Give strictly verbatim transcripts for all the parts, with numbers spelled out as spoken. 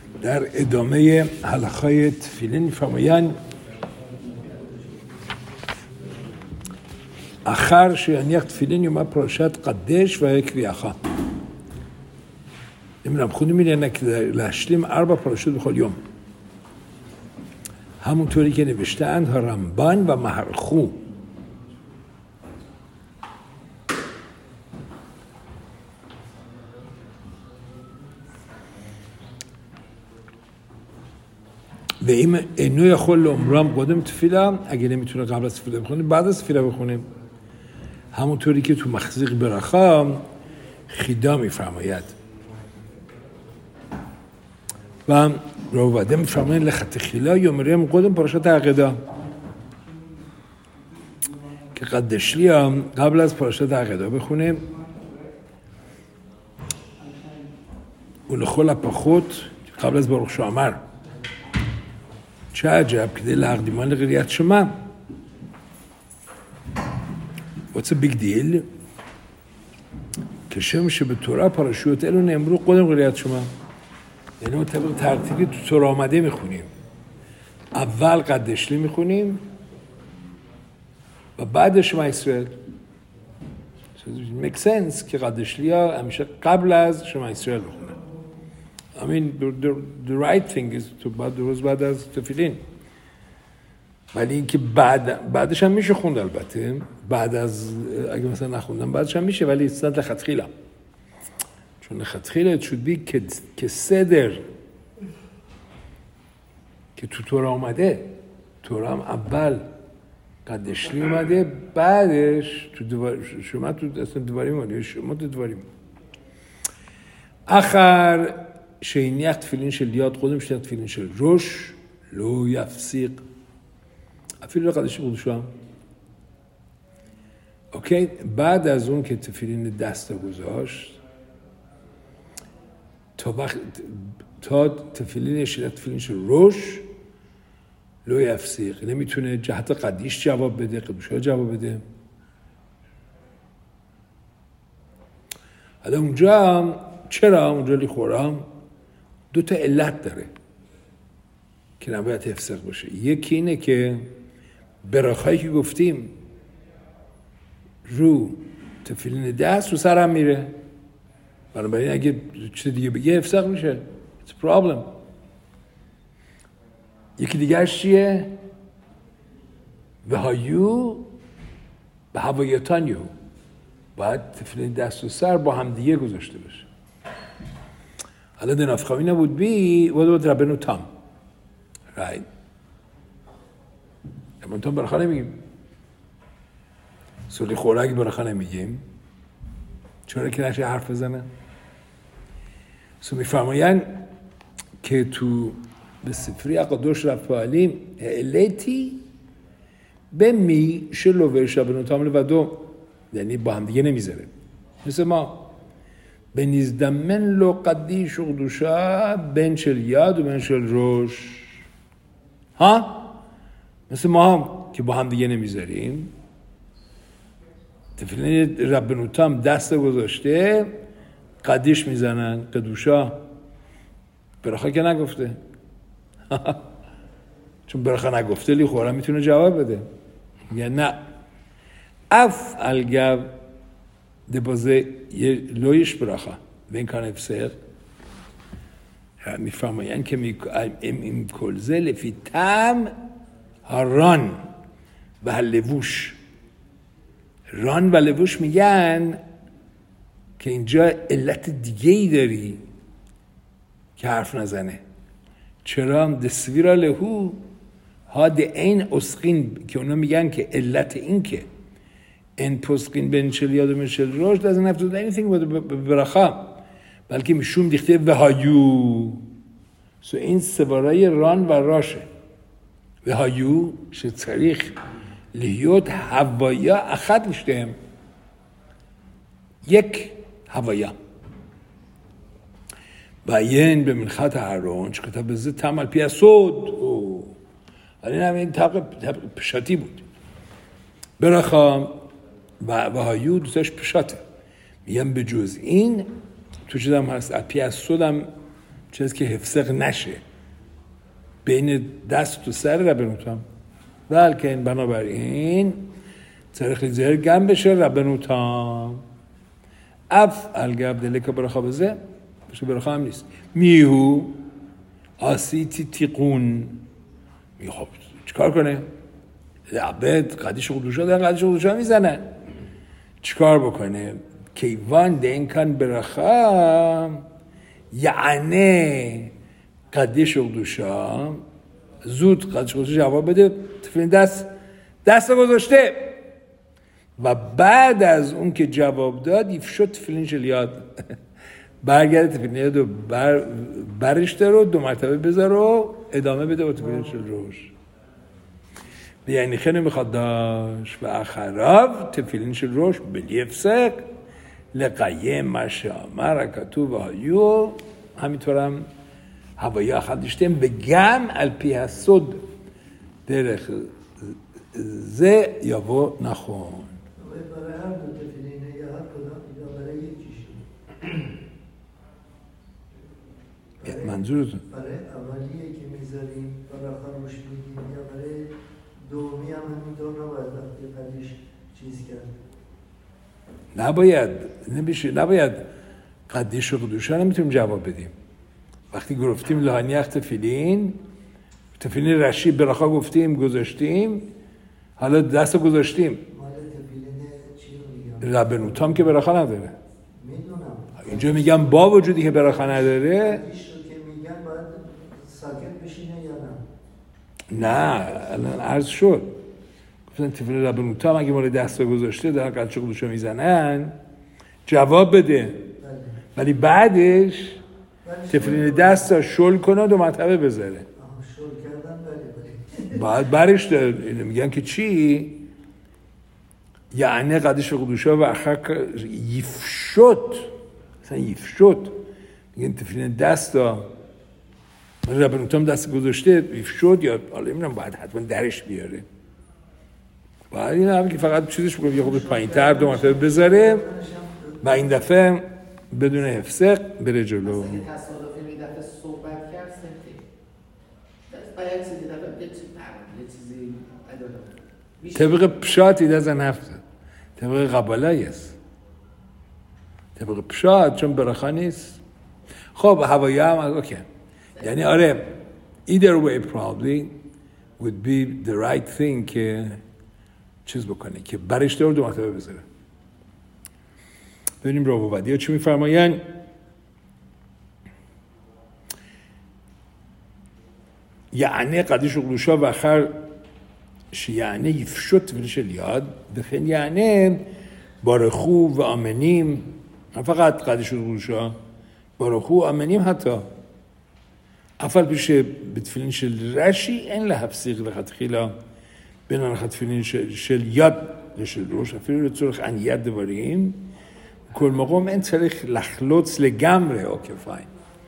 در ادامه حلقای تفیلین می‌فرمایند אחר שיניח תפילין יומא פרשת קדש ויקריאך. אם חונדים می‌دونن که להשלים ארבע פרשות בכל יום. همونطوری که نوشته‌اند رمبان و محرخو. و این اینو یخول لعمرم قدم تفیلا اگه نمیتونه قبل از تفیلا بخونیم بعد از تفیلا بخونیم. همونطوری که تو مخزیق برخا خیدا میفرماید و روواده میفرماید لخط خیلا یومریم قدم پرشت عقیده که قدشلی هم قبل از پرشت عقیده بخونیم و لخول اپخوت قبل از باروخ شامر. چه عجب کده لقدیمان لقریت شما. What's a big deal? כשם שבתורה פרשות אלו נאמרו קודם קריאת שמע. یعنی ما طبق ترتیبی تو تورا آمده میخونیم. اول قدشلی میخونیم و بعد شما اسرائیل. So it makes sense که قدشلی ها همیشه قبل از شما اسرائیل بخونن. I mean the, the, the right thing is to بعد درست بعد از تفیلین. ولی اینکه بعد بعدش هم میشه خوند البته بعد از اگه مثلا نخوندم بعدش هم میشه ولی استاد لخطخیلا چون لخطخیلا it should be که که صدر که تو تورا اومده تورا هم اول قدشلی اومده بعدش تو دوار شما تو اصلا دواری مالی شما تو دواری آخر شینیخ تفیلین شل یاد قدم شینیخ تفیلین شل روش لو یفسیق افیل قدشی قدوشم اوکی بعد از اون که تفیلین دست گذاشت تا وقت تا تفیلین شینیخ تفیلین شل روش لو یفسیق نمیتونه جهت قدیش جواب بده قدوشا جواب بده. حالا اونجا چرا اونجا لیخورام دو تا علت داره که نباید افسق باشه. یکی اینه که براخایی که گفتیم رو تفیلین دست رو سرم میره بنابراین اگه چیز دیگه بگه افسق میشه. It's a problem. یکی دیگرش چیه؟ و هایو به هوایتانیو باید تفیلین دست و سر با هم دیگه گذاشته باشه. حالا دنافخامی نبود بی و دو ربنو تام right اما تام برخا نمیگیم سولی خورک برخا نمیگیم چرا که نشه حرف بزنه سو میفرماین که تو به سفری اقادوش رفعالیم اعلیتی به می شلوه شبنو تام لودو یعنی با هم دیگه نمیذاره مثل ما بنیزدم من لو قدیش و قدوشا بین شل یاد و بین شل روش ها مثل ما هم که با هم دیگه نمیذاریم تفیلین ربنوتام دست گذاشته قدیش میزنن قدوشا برخا که نگفته چون برخا نگفته لی خورم میتونه جواب بده میگه نه اف الگو دبازه یه لویش برخا و این کان افسق میفرمایند که این کلزه لفی تم ران و لووش ران و لووش میگن که اینجا علت دیگه ای داری که حرف نزنه چرا هم دسویرا لهو ها ده این اسقین که اونا میگن که علت این که این پسقین بین شل یاد و منشل روش doesn't have to do anything with برخا بلکه میشوم دیخته وهایو سو این سوارای ران و راشه وهایو شتریخ لیوت هوایا اخد میشتهم یک هوایا باین به منخط هرون چه کتاب بزد تمال پیاسود این همین طبق پشاتی بود برخا و وهایو دوستش پشاته میگم به جز این تو چیزم هست پیاسود هم چیزی که حفظق نشه بین دست و سر ربنوتام. بلکه بنابراین צריך להיזהר גם בשל רבנותם, אף על גב דלקה ברכה בזה, שברכה هم نیست. میهو عصیتی تیقون. میخواب چیکار کنه؟ عبد قدیش قدوشا دارن قدیش قدوشا میزنن. چیکار بکنه؟ کیوان دین کن برخا یعنی قدیش قدوشا زود قدیش قدوشا جواب بده. تفلین دست دست گذاشته و بعد از اون که جواب داد یفشد تفلینش لیاد برگرده تفلین یاد رو بر برش داره و دو مرتبه بذاره و ادامه بده و تفلینش روش یعنی خیلی میخواد داشت و اخراف تفلینش روش بلیفسق لقیم مشامه رکتو و هایو همینطورم هوایی اخد داشتیم بگم الپی هستد درخ زه یابو نخون برای هر دو تفلینه یا هر کدام یا برای یکیشون منظورتون برای اولیه که میذاریم برای خروش میگیم یا برای دومی هم همینطور نباید وقتی قدیش چیز کرد نباید نمیشه نباید قدیش و قدوشا نمیتونیم جواب بدیم وقتی گفتیم لحانیخ تفلین تفلین رشی براخا گفتیم گذاشتیم حالا دست رو گذاشتیم ربنوتام که براخا نداره میدونم اینجا میگم با وجودی که براخا نداره قدیش رو که میگن باید ساکت بشینه یا نه نه الان عرض شد گفتن تفلین ربنوتام اگه مورد دست رو گذاشته دارن قدش و قدوشا میزنن جواب بده ولی بعدش تفلین دست رو شل کنه و دو مرتبه بذاره شل کردن بله باید برش داره میگن که چی؟ یعنی قدش و قدوشا و اخر یفشد مثلا یفشد میگن تفلین دست ها ربنوتام دست گذاشته یفشد یا حالا میگم باید حتما درش بیاره باید این هم که فقط چیزش بکنم یه خود پایین تر دو مرتبه بذاره و این دفعه بدون حفظق بره جلو تصادفی این دفعه صحبت کرد سنتی باید چیزی دفعه یه چیزی طبق پشاتی دازن هفته طبق قبالایی است طبق پشات چون برخا نیست خب هوایی هم اوکی یعنی آره either way probably would be the right thing که چیز بکنه که برش دار دو مرتبه بذاره ببینیم راوبدی ها چی میفرماین یعنی قدیش و قدوشا و آخر یعنی یفشد تفلینش لیاد دفن یعنی بارخو و آمنیم فقط قدیش و قدوشا بارخو و آمنیم حتی افل پیش بتفلینش رشی این لحفظیق لخط خیلا بینان خط تفلینش لیاد لشل روش افل لطورخ ان ید دواریم کل مقام این تاریخ لخلوץ لگمره اوکی فاین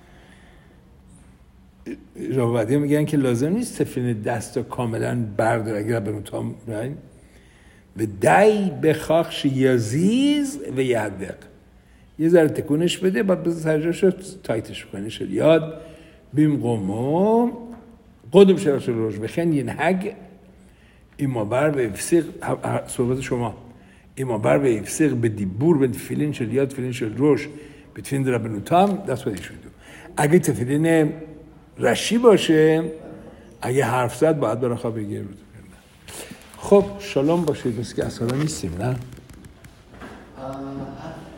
راوبدی میگن که لازم نیست تفلین دست رو کاملا بردار اگر ربنوتام و دای بخاخش یزیز و یدق یه ذره تکونش بده بعد بذار سرجاش رو تایتش کنه شد یاد بیم قومو قدم شرخش روش بخن ینهگ ایما بر به افسیق صحبت شما ایما بر به افسیق به دیبور به تفلین شد یاد تفلین شد روش به تفلین ربنوتام دست بدی شد اگه تفلین رشی باشه اگه حرف زد باید براخا بگیر بود خب شالوم باشید مثل که اصلا نیستیم نه